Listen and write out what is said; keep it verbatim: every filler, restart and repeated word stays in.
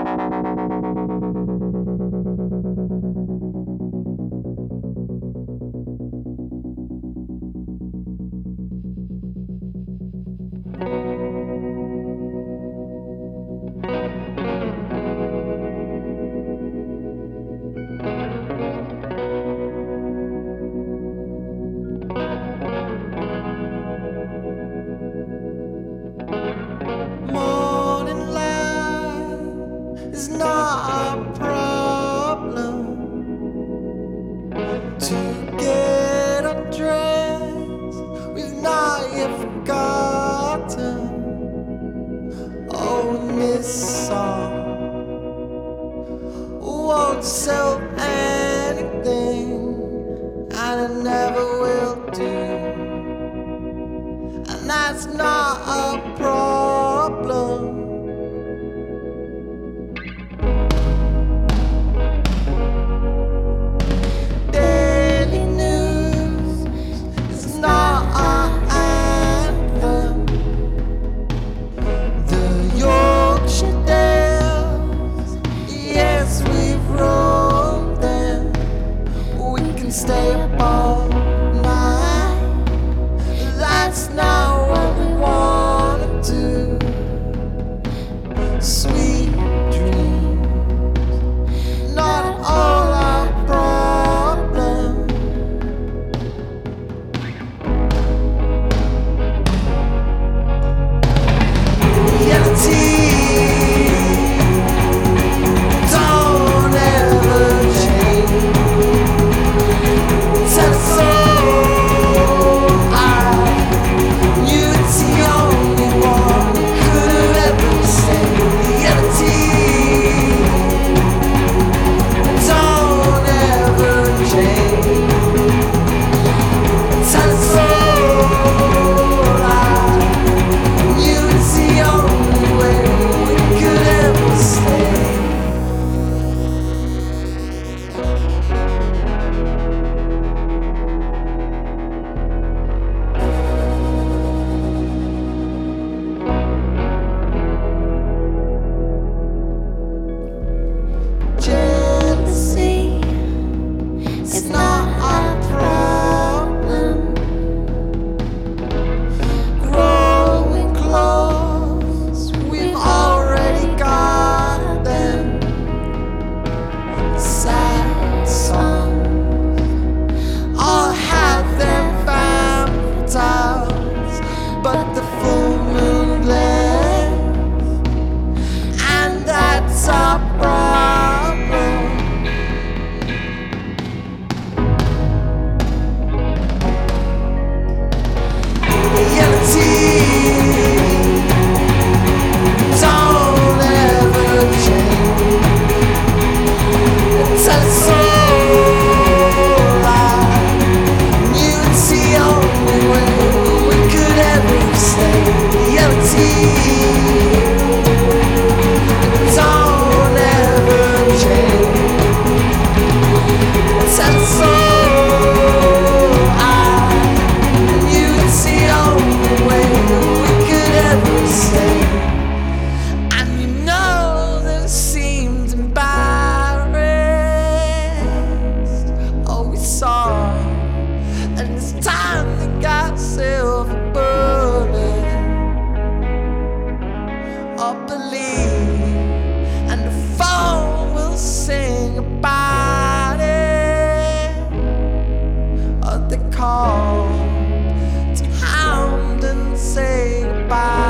Morning light is not a problem. To get undressed, we've not yet forgotten. Oh, and this song won't sell anything, and it never will do. And that's not a problem. Daily news is not our anthem. The Yorkshire Dales, yes, we've rolled them. We can stay up all night. That's not what we wanna do. Sweet dreams, not all our problem. Reality don't ever change. Tell us all I knew it's the only one who could have ever said reality don't ever change. Tell us all I knew it's the only way we could ever stay. Jealousy is not our problem. Growing clothes, we've already got them. Sad songs all have their family ties, but the full moon glares, and that's our problem. Reality don't ever change. Tell us all I knew it's the only way we could ever stay. Reality don't ever change. Tell us all I knew it's the only way we could ever stay. And you know that seemed embarrassed. Oh, we saw, and it's time they got silver bullet. Or believe, and the phone will sing about it. Or they call to hound and say goodbye.